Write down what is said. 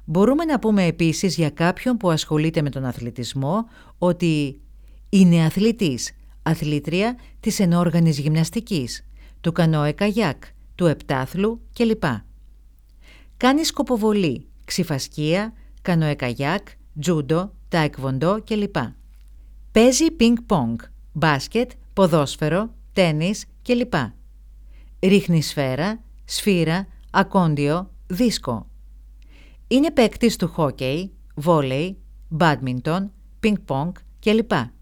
Μπορούμε να πούμε επίσης για κάποιον που ασχολείται με τον αθλητισμό ότι είναι αθλητής, αθλήτρια της ενόργανης γυμναστικής, του κανόε-καγιάκ, του επτάθλου κλπ. Κάνει σκοποβολή, ξιφασκία, κανόε-καγιάκ, τζούντο, τάικβοντό κλπ. Παίζει πινκ-πονγκ, μπάσκετ, ποδόσφαιρο, τένις κλπ. Ρίχνει σφαίρα, σφύρα, ακόντιο, δίσκο. Είναι παίκτης του χόκεϊ, βόλεϊ, μπάντμιντον, πινκ-πονγκ κλπ.